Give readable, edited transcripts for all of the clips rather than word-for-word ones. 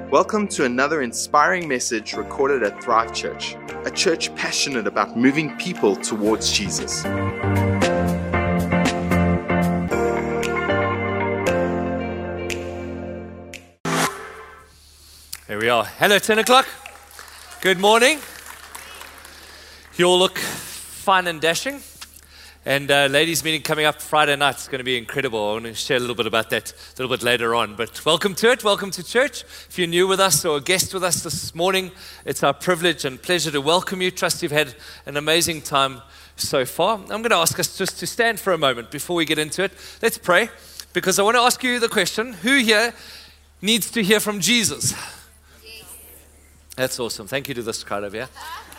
Welcome to another inspiring message recorded at Thrive Church, a church passionate about moving people towards Jesus. Here we are. Hello, 10 o'clock. Good morning. You all look fine and dashing. And ladies' meeting coming up Friday night is going to be incredible. I want to share a little bit about that a little bit later on. But welcome to it. Welcome to church. If you're new with us or a guest with us this morning, it's our privilege and pleasure to welcome you. Trust you've had an amazing time so far. I'm going to ask us just to stand for a moment before we get into it. Let's pray, because I want to ask you the question, who here needs to hear from Jesus? That's awesome. Thank you to this crowd over here.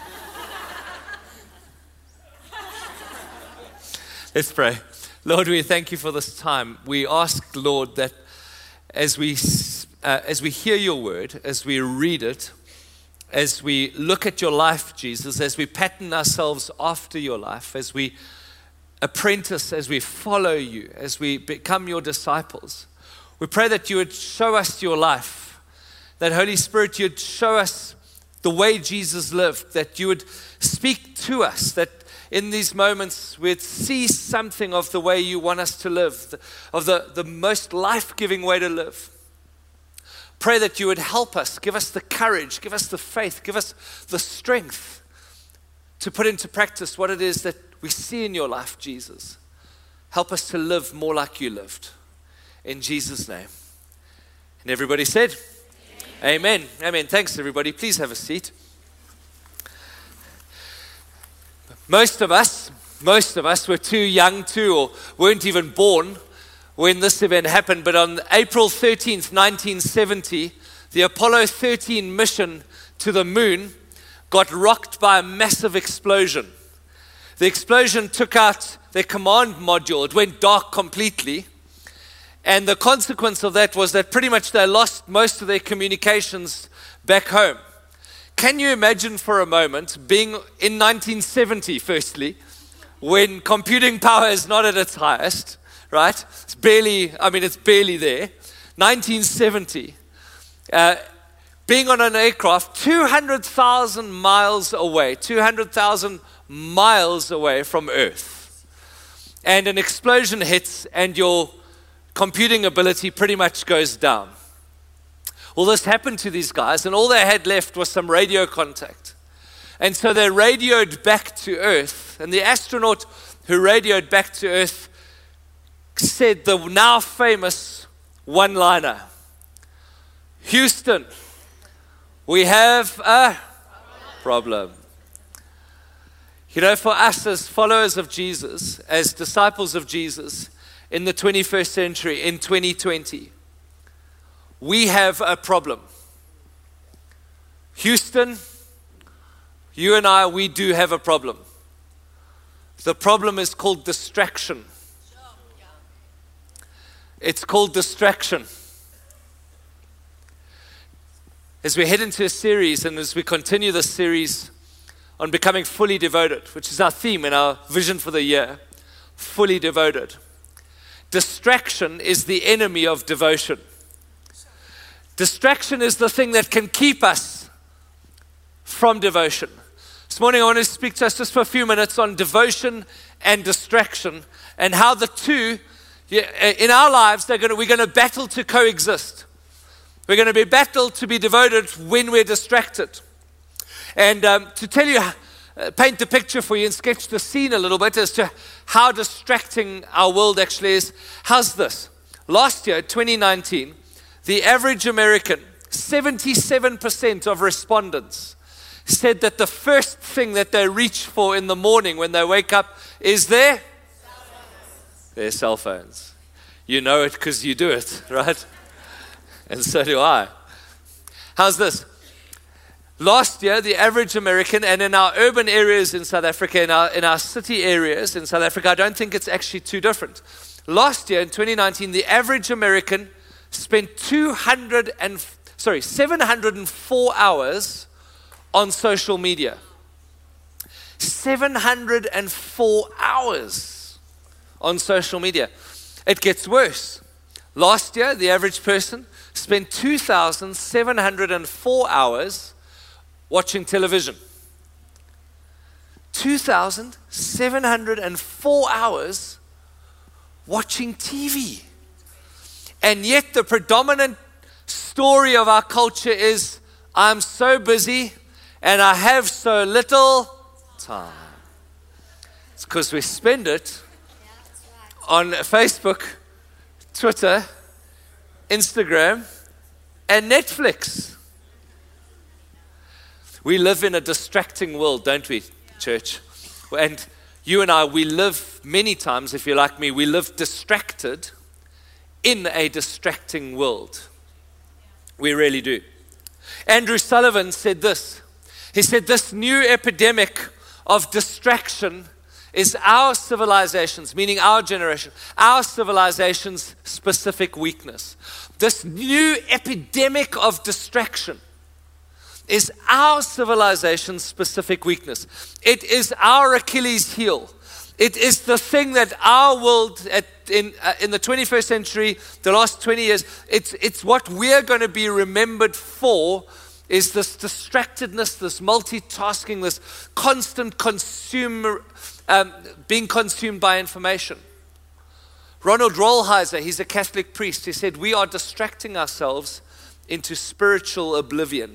Let's pray. Lord, we thank you for this time. We ask, Lord, that as we hear your word, as we read it, as we look at your life, Jesus, as we pattern ourselves after your life, as we apprentice, as we follow you, as we become your disciples, we pray that you would show us your life, that Holy Spirit, you'd show us the way Jesus lived, that you would speak to us, that in these moments, we'd see something of the way you want us to live, of the most life-giving way to live. Pray that you would help us, give us the courage, give us the faith, give us the strength to put into practice what it is that we see in your life, Jesus. Help us to live more like you lived. In Jesus' name. And everybody said, Amen. Amen. Thanks, everybody. Please have a seat. Most of us were too young to, or weren't even born when this event happened. But on April 13th, 1970, the Apollo 13 mission to the moon got rocked by a massive explosion. The explosion took out their command module. It went dark completely. And the consequence of that was that pretty much they lost most of their communications back home. Can you imagine for a moment being in 1970, firstly, when computing power is not at its highest, right? It's barely there. 1970, being on an aircraft 200,000 miles away from Earth. And an explosion hits and your computing ability pretty much goes down. Well, this happened to these guys, and all they had left was some radio contact. And so they radioed back to Earth, and the astronaut who radioed back to Earth said the now famous one-liner, "Houston, we have a problem." You know, for us as followers of Jesus, as disciples of Jesus in the 21st century, in 2020, we have a problem. Houston, you and I, we do have a problem. The problem is called distraction. It's called distraction. As we head into a series, and as we continue this series on becoming fully devoted, which is our theme and our vision for the year, fully devoted. Distraction is the enemy of devotion. Distraction is the thing that can keep us from devotion. This morning I want to speak to us just for a few minutes on devotion and distraction, and how the two, in our lives, we're going to battle to coexist. We're going to be battled to be devoted when we're distracted. And to tell you, paint the picture for you and sketch the scene a little bit as to how distracting our world actually is. How's this? Last year, 2019, the average American, 77% of respondents said that the first thing that they reach for in the morning when they wake up is their cell phones. You know it because you do it, right? And so do I. How's this? Last year, the average American, and in our urban areas in South Africa, in our city areas in South Africa, I don't think it's actually too different. Last year, in 2019, the average American spent 704 hours on social media. 704 hours on social media. It gets worse. Last year, the average person spend 2,704 hours watching television. 2,704 hours watching TV. And yet the predominant story of our culture is, I'm so busy and I have so little time. It's because we spend it on Facebook, Twitter, Instagram, and Netflix. We live in a distracting world, don't we, church? And you and I, we live many times, if you're like me, we live distracted in a distracting world. We really do. Andrew Sullivan said this. He said, this new epidemic of distraction is our civilization's, meaning our generation, our civilization's specific weakness. This new epidemic of distraction is our civilization's specific weakness. It is our Achilles heel. It is the thing that our world in the 21st century, the last 20 years, it's what we're going to be remembered for, is this distractedness, this multitasking, this constant being consumed by information. Ronald Rolheiser, he's a Catholic priest, he said, we are distracting ourselves into spiritual oblivion.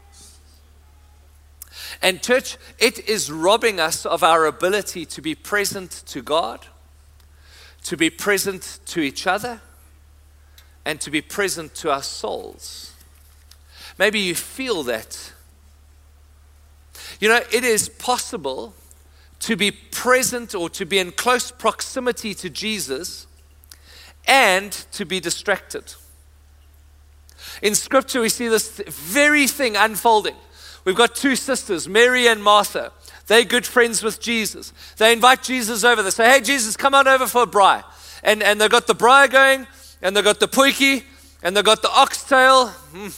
And church, it is robbing us of our ability to be present to God, to be present to each other, and to be present to our souls. Maybe you feel that. You know, it is possible to be present or to be in close proximity to Jesus and to be distracted. In Scripture, we see this very thing unfolding. We've got two sisters, Mary and Martha. They're good friends with Jesus. They invite Jesus over. They say, hey, Jesus, come on over for a braai. And they've got the braai going, and they've got the potjie, and they've got the oxtail.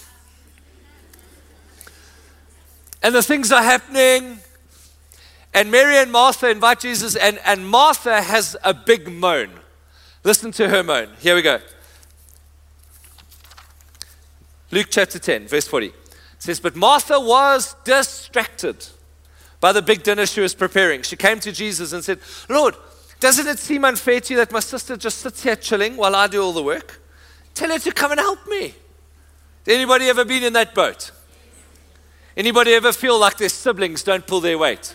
And the things are happening. And Mary and Martha invite Jesus, and Martha has a big moan. Listen to her moan. Here we go. Luke chapter 10, verse 40. It says, but Martha was distracted by the big dinner she was preparing. She came to Jesus and said, Lord, doesn't it seem unfair to you that my sister just sits here chilling while I do all the work? Tell her to come and help me. Anybody ever been in that boat? Anybody ever feel like their siblings don't pull their weight?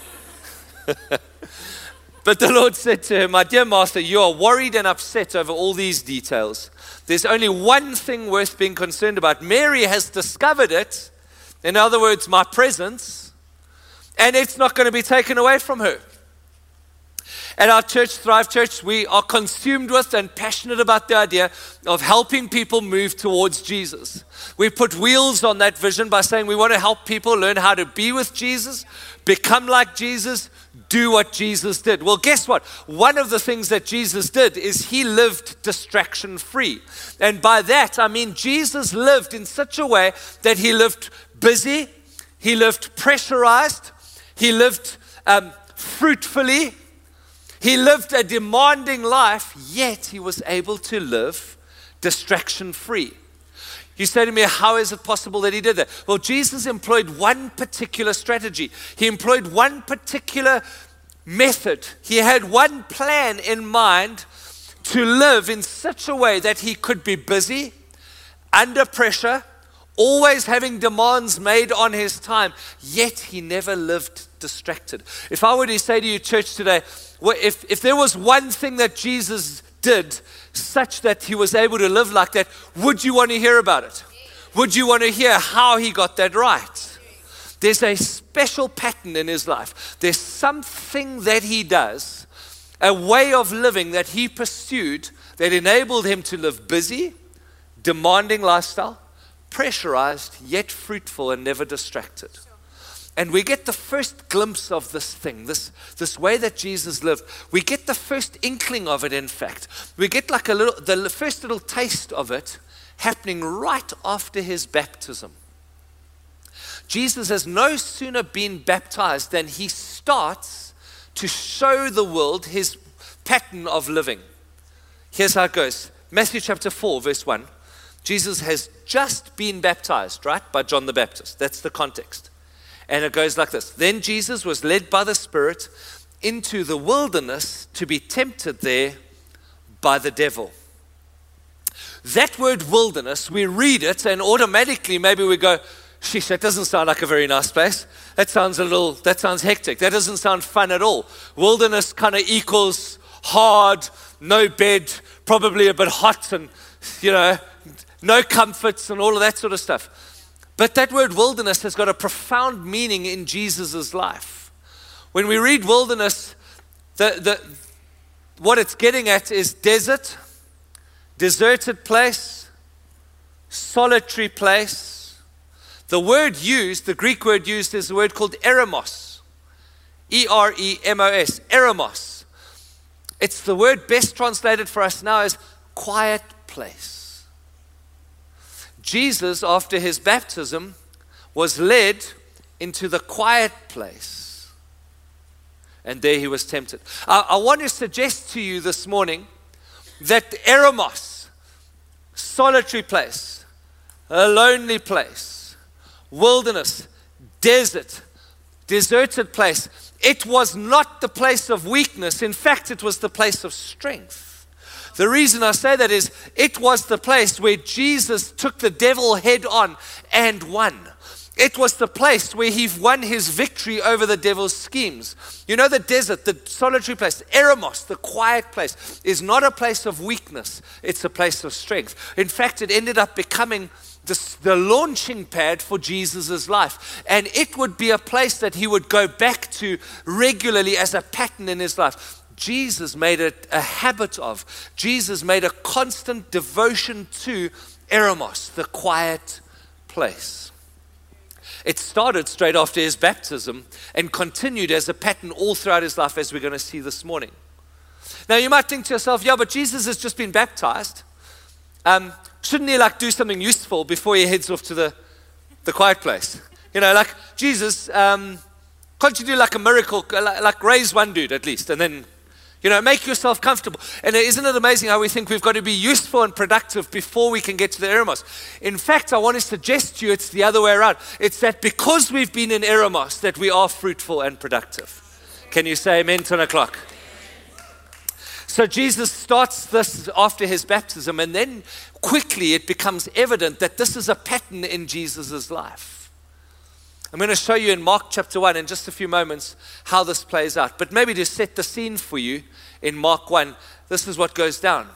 But the Lord said to her, my dear Martha, you are worried and upset over all these details. There's only one thing worth being concerned about. Mary has discovered it. In other words, my presence. And it's not going to be taken away from her. At our church, Thrive Church, we are consumed with and passionate about the idea of helping people move towards Jesus. We put wheels on that vision by saying we want to help people learn how to be with Jesus, become like Jesus, do what Jesus did. Well, guess what? One of the things that Jesus did is he lived distraction-free. And by that, I mean Jesus lived in such a way that he lived busy, he lived pressurized, he lived fruitfully, he lived a demanding life, yet he was able to live distraction-free. You say to me, how is it possible that he did that? Well, Jesus employed one particular strategy. He employed one particular method. He had one plan in mind to live in such a way that he could be busy, under pressure, always having demands made on his time, yet he never lived distracted. If I were to say to you, church, today, well, if there was one thing that Jesus did such that he was able to live like that, would you want to hear about it? Would you want to hear how he got that right? There's a special pattern in his life. There's something that he does, a way of living that he pursued that enabled him to live busy, demanding lifestyle, pressurized, yet fruitful and never distracted. And we get the first glimpse of this thing, this way that Jesus lived. We get the first inkling of it, in fact. We get like the first little taste of it happening right after his baptism. Jesus has no sooner been baptized than he starts to show the world his pattern of living. Here's how it goes. Matthew chapter 4, verse 1. Jesus has just been baptized, right, by John the Baptist. That's the context. And it goes like this. Then Jesus was led by the Spirit into the wilderness to be tempted there by the devil. That word wilderness, we read it and automatically maybe we go, sheesh, that doesn't sound like a very nice place. That sounds hectic. That doesn't sound fun at all. Wilderness kind of equals hard, no bed, probably a bit hot and, no comforts and all of that sort of stuff. But that word wilderness has got a profound meaning in Jesus' life. When we read wilderness, what it's getting at is desert, deserted place, solitary place. The word used, the Greek word used is the word called eremos. E-R-E-M-O-S, eremos. It's the word best translated for us now as quiet place. Jesus, after his baptism, was led into the quiet place. And there he was tempted. I want to suggest to you this morning that eremos, solitary place, a lonely place, wilderness, desert, deserted place, it was not the place of weakness. In fact, it was the place of strength. The reason I say that is it was the place where Jesus took the devil head on and won. It was the place where he won his victory over the devil's schemes. You know, the desert, the solitary place, eremos, the quiet place, is not a place of weakness. It's a place of strength. In fact, it ended up becoming the launching pad for Jesus' life. And it would be a place that he would go back to regularly as a pattern in his life. Jesus made it a habit of. Jesus made a constant devotion to eremos, the quiet place. It started straight after his baptism and continued as a pattern all throughout his life, as we're going to see this morning. Now you might think to yourself, yeah, but Jesus has just been baptized. Shouldn't he do something useful before he heads off to the quiet place? Jesus, can't you do a miracle, like raise one dude at least, and then make yourself comfortable. And isn't it amazing how we think we've got to be useful and productive before we can get to the eremos? In fact, I want to suggest to you it's the other way around. It's that because we've been in eremos that we are fruitful and productive. Can you say amen, 10 o'clock? So Jesus starts this after his baptism, and then quickly it becomes evident that this is a pattern in Jesus' life. I'm going to show you in Mark chapter 1 in just a few moments how this plays out. But maybe to set the scene for you, in Mark 1, this is what goes down.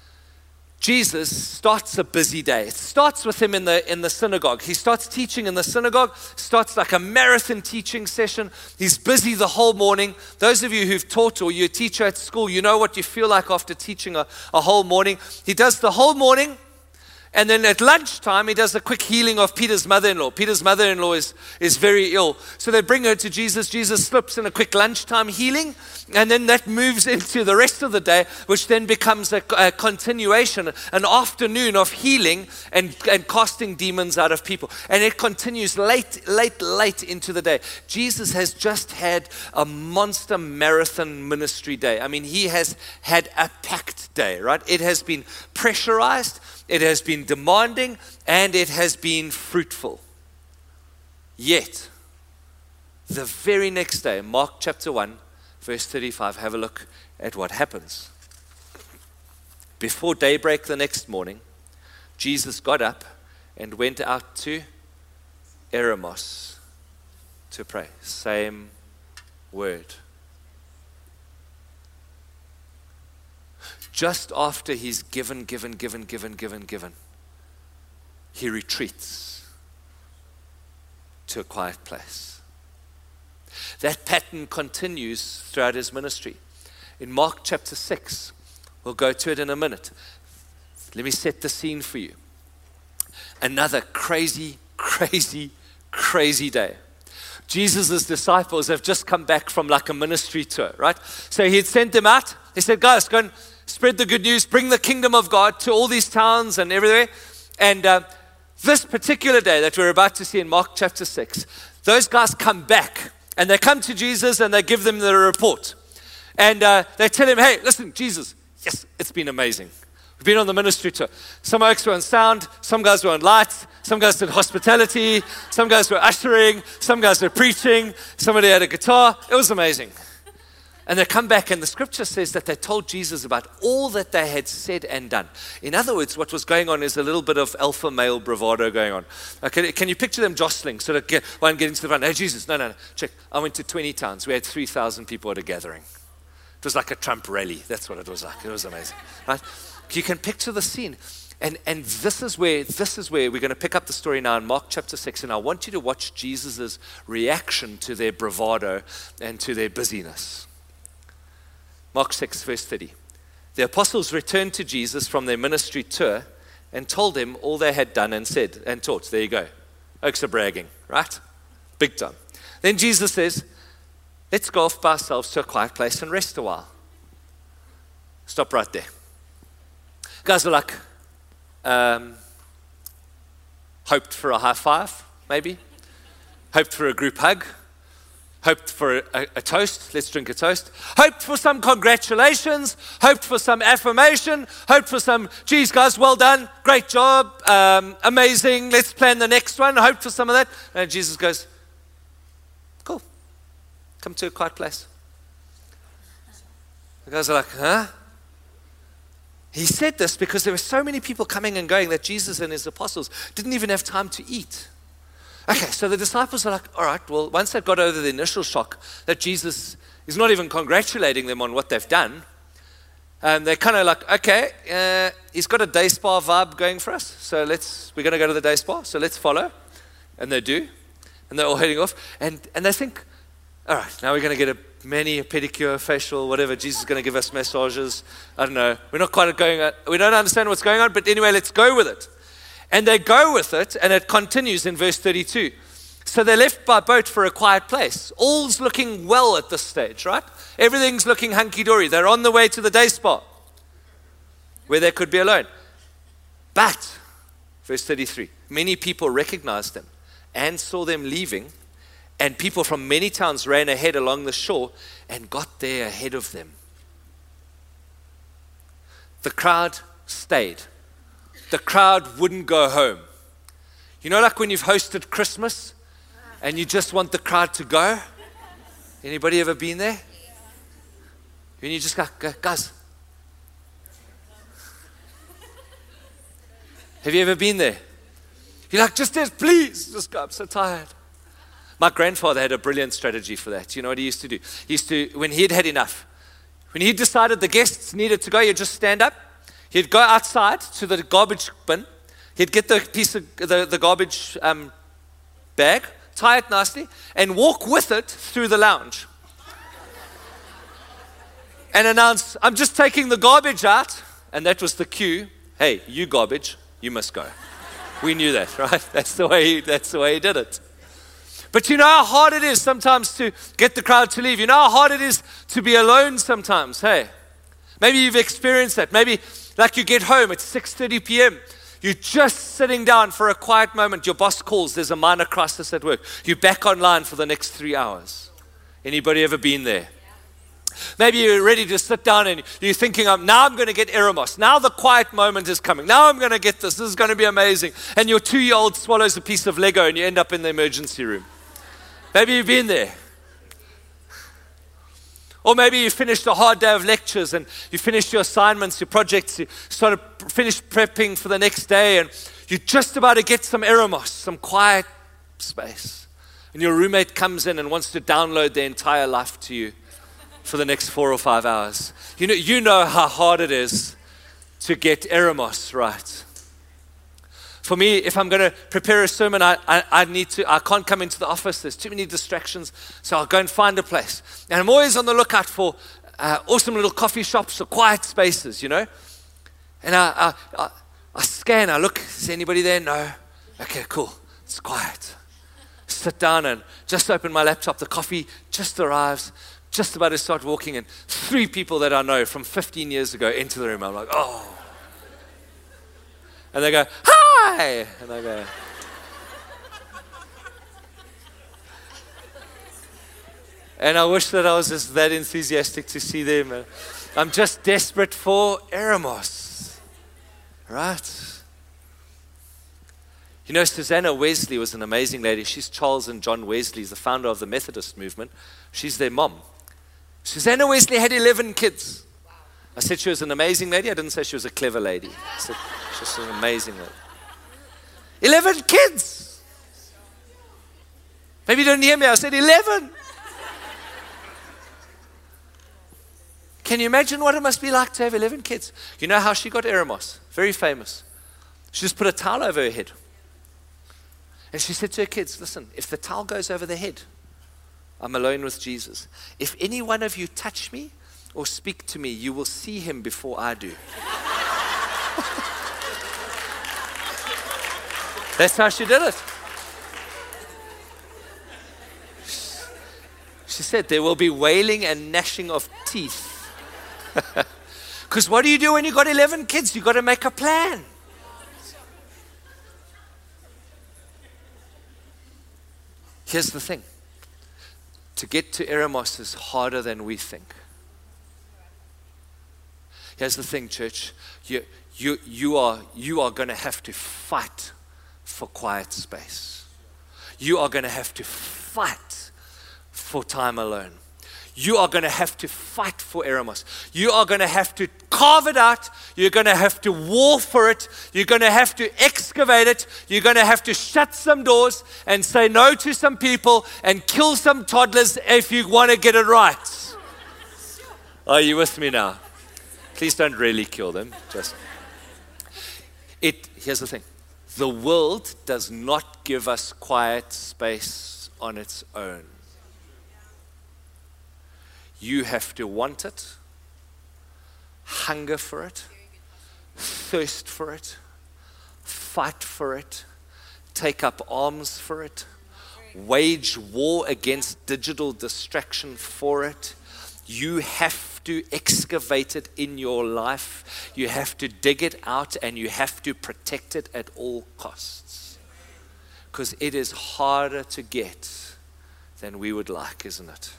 Jesus starts a busy day. It starts with him in the synagogue. He starts teaching in the synagogue, starts like a marathon teaching session. He's busy the whole morning. Those of you who've taught or you're a teacher at school, you know what you feel like after teaching a whole morning. He does the whole morning. And then at lunchtime, he does a quick healing of Peter's mother-in-law. Peter's mother-in-law is very ill. So they bring her to Jesus. Jesus slips in a quick lunchtime healing. And then that moves into the rest of the day, which then becomes a continuation, an afternoon of healing and casting demons out of people. And it continues late into the day. Jesus has just had a monster marathon ministry day. I mean, he has had a packed day, right? It has been pressurized. It has been demanding, and it has been fruitful. Yet, the very next day, Mark chapter 1, verse 35, have a look at what happens. Before daybreak the next morning, Jesus got up and went out to eremos to pray. Same word. Just after he's given, he retreats to a quiet place. That pattern continues throughout his ministry. In Mark chapter 6, we'll go to it in a minute. Let me set the scene for you. Another crazy day. Jesus' disciples have just come back from a ministry tour, right? So he had sent them out. He said, guys, go and spread the good news, bring the kingdom of God to all these towns and everywhere. And this particular day that we're about to see in Mark chapter 6, those guys come back and they come to Jesus and they give them the report. And they tell him, hey, listen, Jesus, yes, it's been amazing. We've been on the ministry tour. Some oaks were on sound, some guys were on lights, some guys did hospitality, some guys were ushering, some guys were preaching, somebody had a guitar. It was amazing. And they come back, and the scripture says that they told Jesus about all that they had said and done. In other words, what was going on is a little bit of alpha male bravado going on. Okay, can you picture them jostling, sort of one getting to the front? Hey, Jesus, no, check. I went to 20 towns. We had 3,000 people at a gathering. It was like a Trump rally. That's what it was like. It was amazing, right? You can picture the scene. And this is where we're going to pick up the story now in Mark chapter 6. And I want you to watch Jesus' reaction to their bravado and to their busyness. Mark 6, verse 30. The apostles returned to Jesus from their ministry tour and told him all they had done and said and taught. There you go. Oaks are bragging, right? Big time. Then Jesus says, let's go off by ourselves to a quiet place and rest a while. Stop right there. Guys are like, hoped for a high five, maybe. Hoped for a group hug. Hoped for a toast. Let's drink a toast. Hoped for some congratulations. Hoped for some affirmation. Hoped for some, geez, guys, well done. Great job. Amazing. Let's plan the next one. Hoped for some of that. And Jesus goes, cool. Come to a quiet place. The guys are like, huh? He said this because there were so many people coming and going that Jesus and his apostles didn't even have time to eat. Okay, so the disciples are like, all right, well, once they've got over the initial shock that Jesus is not even congratulating them on what they've done, they're kind of like, okay, he's got a day spa vibe going for us, so we're going to go to the day spa, so let's follow. And they do, and they're all heading off, and they think, all right, now we're going to get a mani, a pedicure, facial, whatever. Jesus is going to give us massages. I don't know. We're not quite we don't understand what's going on, but anyway, let's go with it. And they go with it, and it continues in verse 32. So they left by boat for a quiet place. All's looking well at this stage, right? Everything's looking hunky-dory. They're on the way to the day spa where they could be alone. But, verse 33, many people recognized them and saw them leaving, and people from many towns ran ahead along the shore and got there ahead of them. The crowd stayed. The crowd wouldn't go home. You know, like when you've hosted Christmas and you just want the crowd to go? Anybody ever been there? When you just go, guys. Have you ever been there? You're like, just please, just go, I'm so tired. My grandfather had a brilliant strategy for that. You know what he used to do? He used to, when he'd had enough, when he decided the guests needed to go, he'd just stand up. He'd go outside to the garbage bin. He'd get the piece of the garbage bag, tie it nicely, and walk with it through the lounge. And announce, I'm just taking the garbage out. And that was the cue. Hey, you garbage, you must go. We knew that, right? That's the way he did it. But you know how hard it is sometimes to get the crowd to leave. You know how hard it is to be alone sometimes. Hey, maybe you've experienced that. Maybe like you get home at 6:30 p.m. You're just sitting down for a quiet moment. Your boss calls. There's a minor crisis at work. You're back online for the next 3 hours. Anybody ever been there? Maybe you're ready to sit down and you're thinking, now I'm going to get Eremos. Now the quiet moment is coming. Now I'm going to get this. This is going to be amazing. And your 2-year-old swallows a piece of Lego and you end up in the emergency room. Maybe you've been there. Or maybe you finished a hard day of lectures and you finished your assignments, your projects, you finished prepping for the next day and you're just about to get some Eremos, some quiet space. And your roommate comes in and wants to download their entire life to you for the next 4 or 5 hours. You know how hard it is to get Eremos right. For me, if I'm going to prepare a sermon, I can't come into the office. There's too many distractions. So I'll go and find a place. And I'm always on the lookout for awesome little coffee shops or quiet spaces, you know. And I scan, I look, is anybody there? No. Okay, cool. It's quiet. Sit down and just open my laptop. The coffee just arrives. Just about to start walking in. 3 people that I know from 15 years ago enter the room. I'm like, oh. And they go, hi! And I go, and I wish that I was just that enthusiastic to see them. I'm just desperate for Eremos. Right? You know, Susanna Wesley was an amazing lady. She's Charles and John Wesley, the founder of the Methodist movement. She's their mom. Susanna Wesley had 11 kids. I said she was an amazing lady. I didn't say she was a clever lady. I said she's an amazing lady. 11 kids. Maybe you didn't hear me. I said 11. Can you imagine what it must be like to have 11 kids? You know how she got Eremos? Very famous. She just put a towel over her head. And she said to her kids, listen, if the towel goes over the head, I'm alone with Jesus. If any one of you touch me or speak to me, you will see him before I do. That's how she did it. She said, there will be wailing and gnashing of teeth. Because what do you do when you've got 11 kids? You've got to make a plan. Here's the thing. To get to Eremos is harder than we think. Here's the thing, church. You are going to have to fight for quiet space. You are going to have to fight for time alone. You are going to have to fight for Eremos. You are going to have to carve it out. You're going to have to war for it. You're going to have to excavate it. You're going to have to shut some doors and say no to some people and kill some toddlers if you want to get it right. Are you with me now? Please don't really kill them. Here's the thing. The world does not give us quiet space on its own. You have to want it, hunger for it, thirst for it, fight for it, take up arms for it, wage war against digital distraction for it. You have to excavate it in your life. You have to dig it out and you have to protect it at all costs. Because it is harder to get than we would like, isn't it?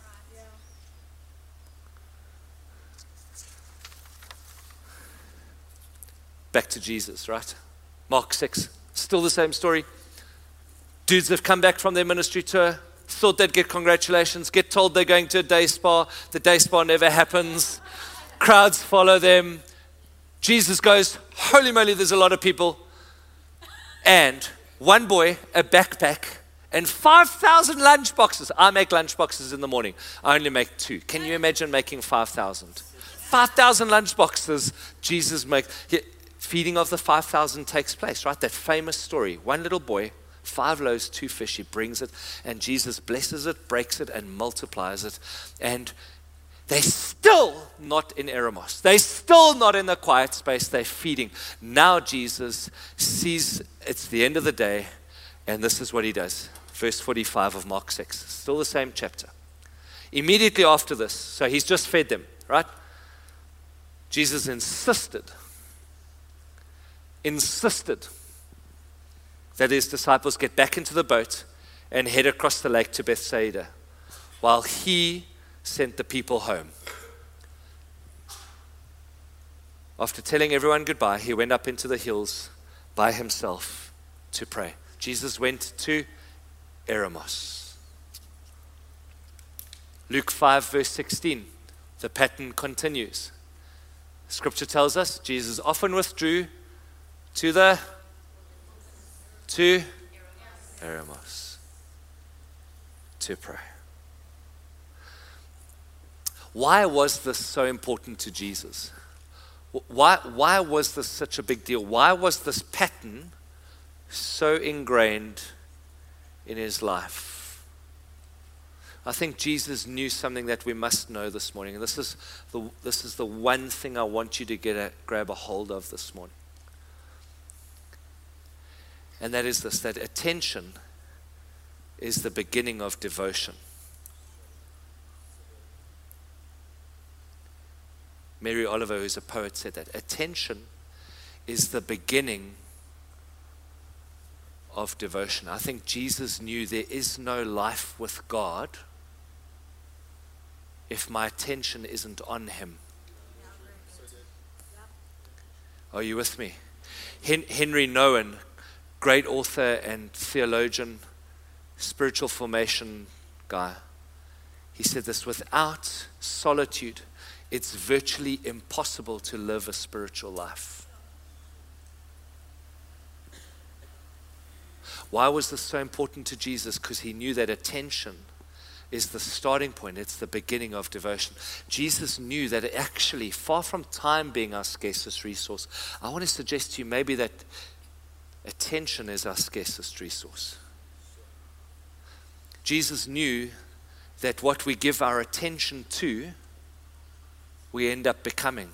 Back to Jesus, right? Mark 6, still the same story. Dudes have come back from their ministry tour, thought they'd get congratulations, get told they're going to a day spa. The day spa never happens. Crowds follow them. Jesus goes, holy moly, there's a lot of people. And one boy, a backpack, and 5,000 lunch boxes. I make lunch boxes in the morning. I only make 2. Can you imagine making 5,000? 5,000 lunch boxes Jesus makes. Feeding of the 5,000 takes place, right? That famous story. One little boy, 5 loaves, 2 fish, he brings it, and Jesus blesses it, breaks it, and multiplies it. And they're still not in Eremos. They're still not in the quiet space. They're feeding. Now Jesus sees it's the end of the day, and this is what he does. Verse 45 of Mark 6. Still the same chapter. Immediately after this, so he's just fed them, right? Jesus insisted that his disciples get back into the boat and head across the lake to Bethsaida while he sent the people home. After telling everyone goodbye, he went up into the hills by himself to pray. Jesus went to Eremos. Luke 5 verse 16, the pattern continues. Scripture tells us Jesus often withdrew to Eremos to pray. Why was this so important to Jesus? Why was this such a big deal? Why was this pattern so ingrained in his life? I think Jesus knew something that we must know this morning. And this is the one thing I want you to grab a hold of this morning. And that is this, that attention is the beginning of devotion. Mary Oliver, who's a poet, said that attention is the beginning of devotion. I think Jesus knew there is no life with God if my attention isn't on him. Are you with me? Henry Nouwen, great author and theologian, spiritual formation guy, he said this: without solitude, it's virtually impossible to live a spiritual life. Why was this so important to Jesus? Because he knew that attention is the starting point. It's the beginning of devotion. Jesus knew that actually, far from time being our scarcest resource, I want to suggest to you maybe that attention is our scarcest resource. Jesus knew that what we give our attention to, we end up becoming.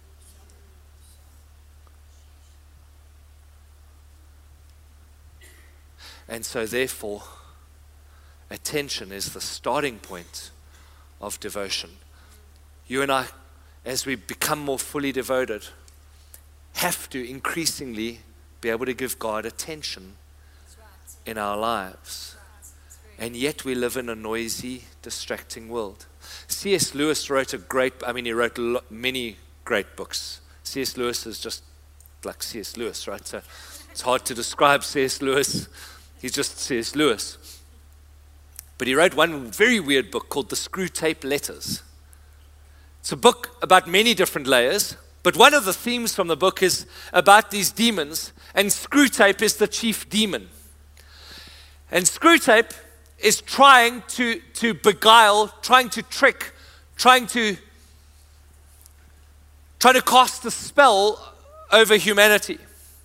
And so therefore, attention is the starting point of devotion. You and I, as we become more fully devoted, have to increasingly be able to give God attention in our lives. And yet we live in a noisy, distracting world. C.S. Lewis wrote he wrote many great books. C.S. Lewis is just like C.S. Lewis, right? So it's hard to describe C.S. Lewis. He's just C.S. Lewis. But he wrote one very weird book called The Screwtape Letters. It's a book about many different layers, but one of the themes from the book is about these demons, and Screwtape is the chief demon. And Screwtape is trying to beguile, trying to trick, trying to cast a spell over humanity.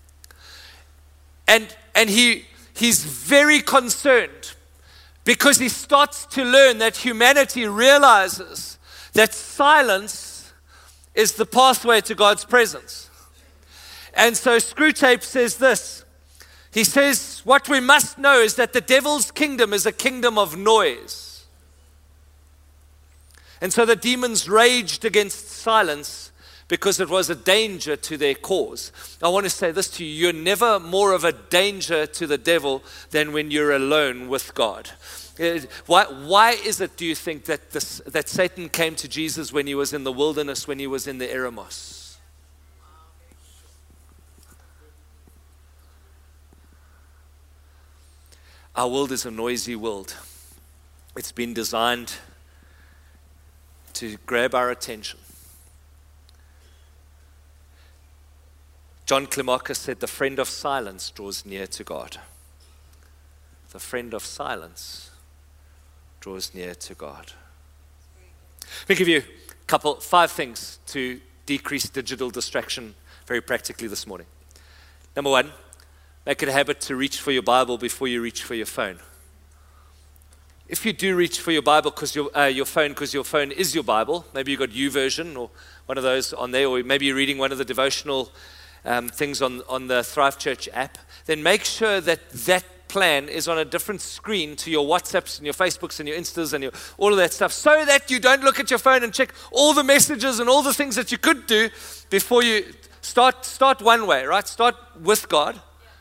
And he's very concerned because he starts to learn that humanity realizes that silence is the pathway to God's presence. And so Screwtape says this. He says, what we must know is that the devil's kingdom is a kingdom of noise. And so the demons raged against silence because it was a danger to their cause. I want to say this to you: you're never more of a danger to the devil than when you're alone with God. Why is it, do you think, that Satan came to Jesus when he was in the wilderness, when he was in the Eremos? Our world is a noisy world. It's been designed to grab our attention. John Climacus said, the friend of silence draws near to God. The friend of silence draws near to God. Let me give you 5 things to decrease digital distraction very practically this morning. Number 1, make it a habit to reach for your Bible before you reach for your phone. If you do reach for your Bible because your phone is your Bible, maybe you've got YouVersion or one of those on there, or maybe you're reading one of the devotional things on the Thrive Church app, then make sure that plan is on a different screen to your WhatsApps and your Facebooks and your Instas and all of that stuff, so that you don't look at your phone and check all the messages and all the things that you could do before you start one way, right? Start with God.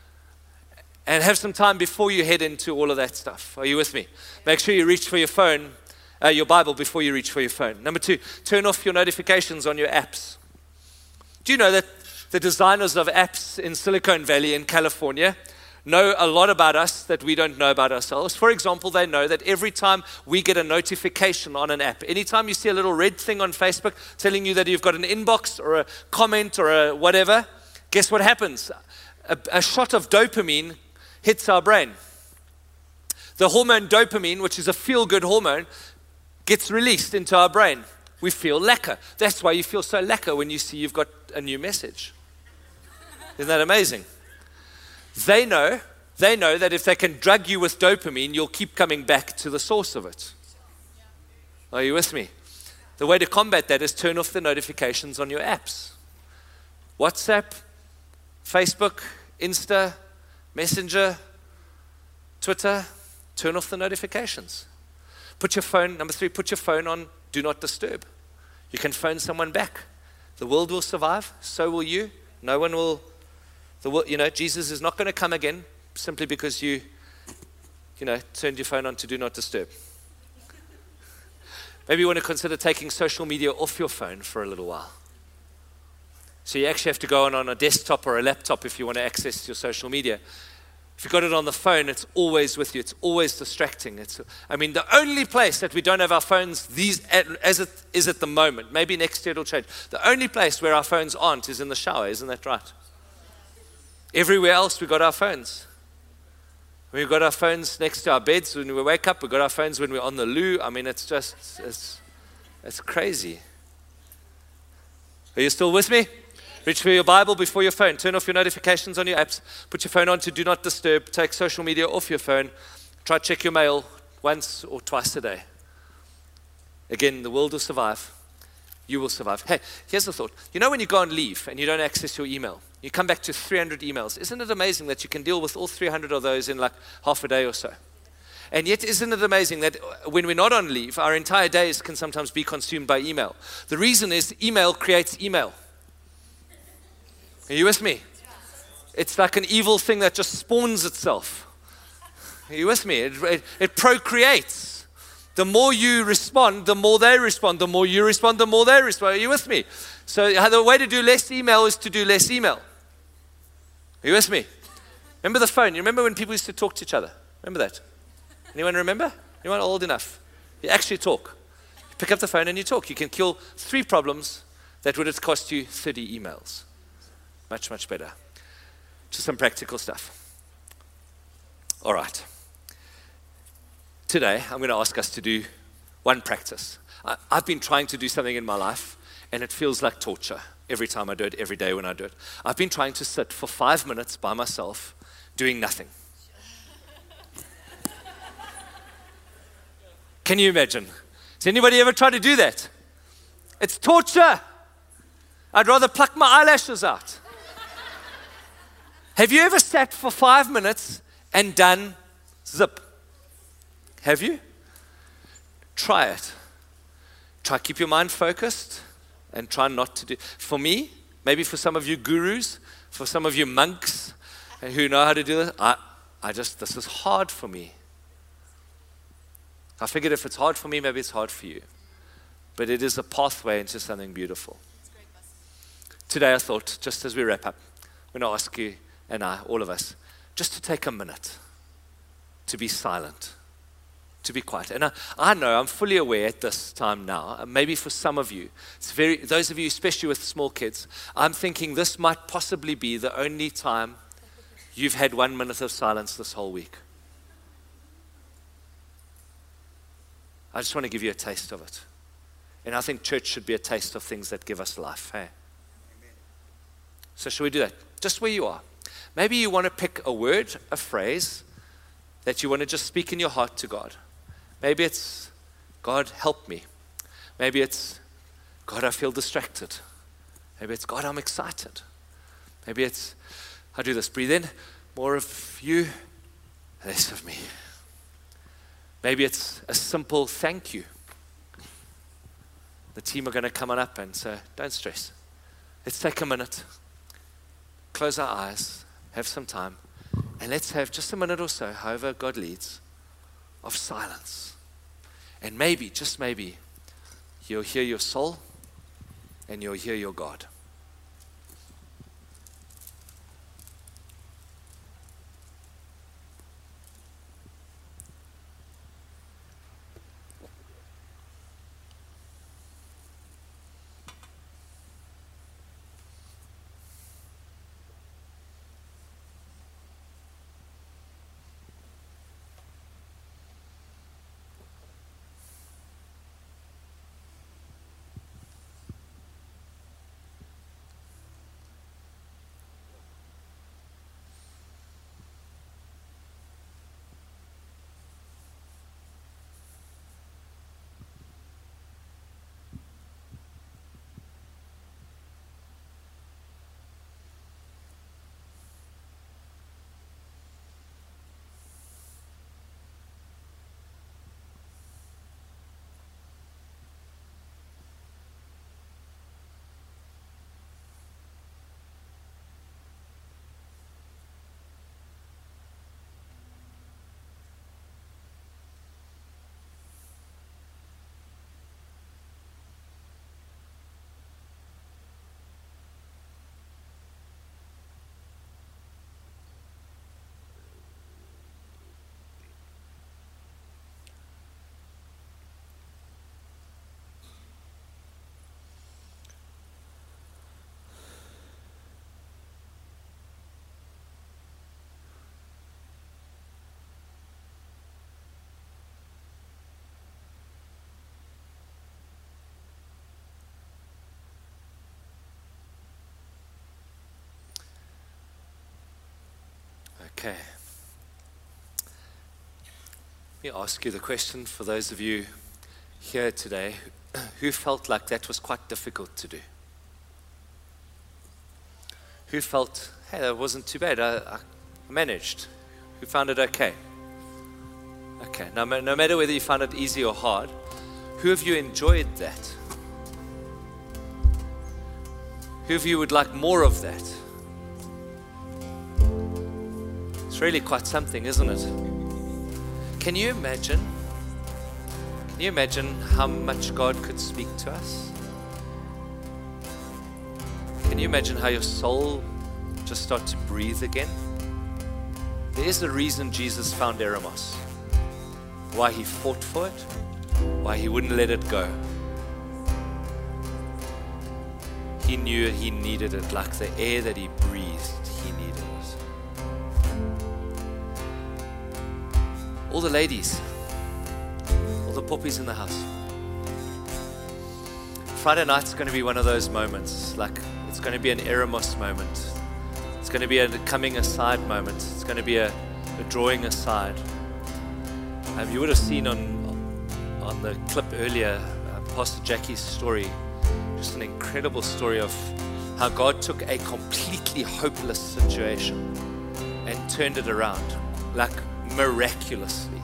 And have some time before you head into all of that stuff. Are you with me? Make sure you reach for your phone, your Bible, before you reach for your phone. Number 2, turn off your notifications on your apps. Do you know that the designers of apps in Silicon Valley in California know a lot about us that we don't know about ourselves? For example, they know that every time we get a notification on an app, anytime you see a little red thing on Facebook telling you that you've got an inbox or a comment or a whatever, guess what happens? A shot of dopamine hits our brain. The hormone dopamine, which is a feel-good hormone, gets released into our brain. We feel lekker. That's why you feel so lekker when you see you've got a new message. Isn't that amazing? They know that if they can drug you with dopamine, you'll keep coming back to the source of it. Are you with me? The way to combat that is turn off the notifications on your apps. WhatsApp, Facebook, Insta, Messenger, Twitter, turn off the notifications. Number 3, put your phone on Do Not Disturb. You can phone someone back. The world will survive, so will you. No one will, Jesus is not going to come again simply because you turned your phone on to Do Not Disturb. Maybe you want to consider taking social media off your phone for a little while. So you actually have to go on a desktop or a laptop if you want to access your social media. If you've got it on the phone, it's always with you. It's always distracting. The only place that we don't have our phones as it is at the moment, maybe next year it'll change. The only place where our phones aren't is in the shower. Isn't that right? Everywhere else, we've got our phones. We've got our phones next to our beds when we wake up. We've got our phones when we're on the loo. It's crazy. Are you still with me? Reach for your Bible before your phone. Turn off your notifications on your apps. Put your phone on to do not disturb. Take social media off your phone. Try to check your mail once or twice a day. Again, the world will survive. You will survive. Hey, here's the thought. You know when you go on leave and you don't access your email, you come back to 300 emails. Isn't it amazing that you can deal with all 300 of those in like half a day or so? And yet, isn't it amazing that when we're not on leave, our entire days can sometimes be consumed by email? The reason is email creates email. Are you with me? It's like an evil thing that just spawns itself. Are you with me? It procreates. The more you respond, the more they respond. The more you respond, the more they respond. Are you with me? So the way to do less email is to do less email. Are you with me? Remember the phone? You remember when people used to talk to each other? Remember that? Anyone remember? Anyone old enough? You actually talk. You pick up the phone and you talk. You can kill 3 problems that would have cost you 30 emails. Much, much better. Just some practical stuff. All right. Today, I'm going to ask us to do one practice. I've been trying to do something in my life, and it feels like torture every time I do it, every day when I do it. I've been trying to sit for 5 minutes by myself doing nothing. Can you imagine? Has anybody ever tried to do that? It's torture. I'd rather pluck my eyelashes out. Have you ever sat for 5 minutes and done zip? Have you? Try it. Try to keep your mind focused and try not to do. For me, maybe for some of you gurus, for some of you monks who know how to do this, this is hard for me. I figured if it's hard for me, maybe it's hard for you. But it is a pathway into something beautiful. Today I thought, just as we wrap up, I'm going to ask you and all of us, just to take a minute to be silent, to be quiet. And I know, I'm fully aware at this time now, maybe for some of you, those of you especially with small kids, I'm thinking this might possibly be the only time you've had 1 minute of silence this whole week. I just want to give you a taste of it. And I think church should be a taste of things that give us life. Hey? So shall we do that? Just where you are. Maybe you want to pick a word, a phrase that you want to just speak in your heart to God. Maybe it's, God, help me. Maybe it's, God, I feel distracted. Maybe it's, God, I'm excited. Maybe it's, I do this, breathe in, more of you, less of me. Maybe it's a simple thank you. The team are going to come on up and say, don't stress. Let's take a minute, close our eyes, have some time, and let's have just a minute or so, however God leads, of silence. And maybe, just maybe, you'll hear your soul and you'll hear your God. Okay. Let me ask you the question for those of you here today who felt like that was quite difficult to do. Who felt, hey, that wasn't too bad, I managed. Who found it okay? Okay, no matter whether you found it easy or hard, who of you enjoyed that? Who of you would like more of that? It's really quite something, isn't it? Can you imagine how much God could speak to us? Can you imagine how your soul just starts to breathe again? There is a reason Jesus found Eremos. Why he fought for it, why he wouldn't let it go. He knew he needed it, like the air that he breathed, he needed it. All the ladies, all the poppies in the house. Friday night's going to be one of those moments, like it's going to be an Eremos moment. It's going to be a coming aside moment. It's going to be a drawing aside. You would have seen on the clip earlier, Pastor Jackie's story, just an incredible story of how God took a completely hopeless situation and turned it around, like miraculously.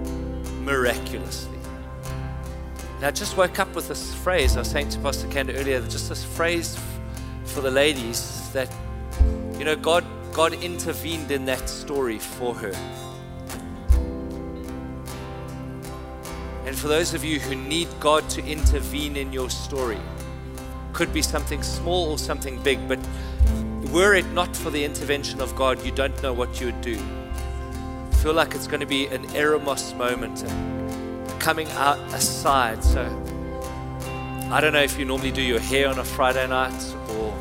And I just woke up with this phrase. I was saying to Pastor Kanda earlier, just this phrase for the ladies that, you know, God intervened in that story for her. And for those of you who need God to intervene in your story, could be something small or something big, but were it not for the intervention of God, you don't know what you would do. I feel like it's going to be an Eremos moment, coming out aside. So I don't know if you normally do your hair on a Friday night or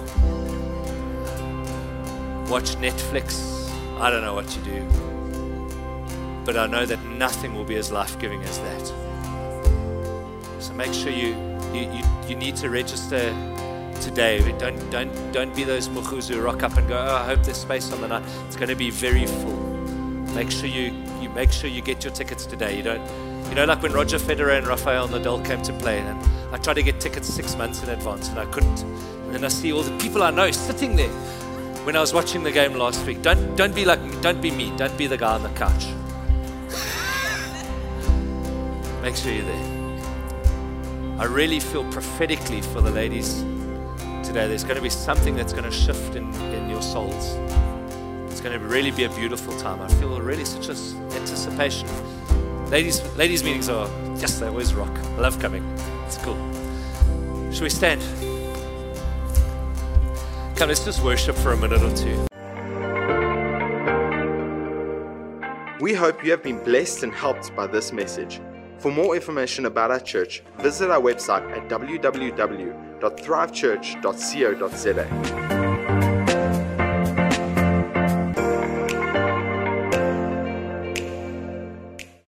watch Netflix. I don't know what you do, but I know that nothing will be as life-giving as that. So make sure you need to register today. Don't be those mukhus who rock up and go, oh, I hope there's space on the night. It's going to be very full. Make sure you get your tickets today. You know, like when Roger Federer and Rafael Nadal came to play, and I tried to get tickets 6 months in advance and I couldn't. And then I see all the people I know sitting there when I was watching the game last week. Don't be like me. Don't be me. Don't be the guy on the couch. Make sure you're there. I really feel prophetically for the ladies today. There's going to be something that's going to shift in your souls. It's going to really be a beautiful time. I feel really such an anticipation. Ladies meetings are, yes, they always rock. I love coming. It's cool. Should we stand? Come, let's just worship for a minute or two. We hope you have been blessed and helped by this message. For more information about our church, visit our website at www.thrivechurch.co.za.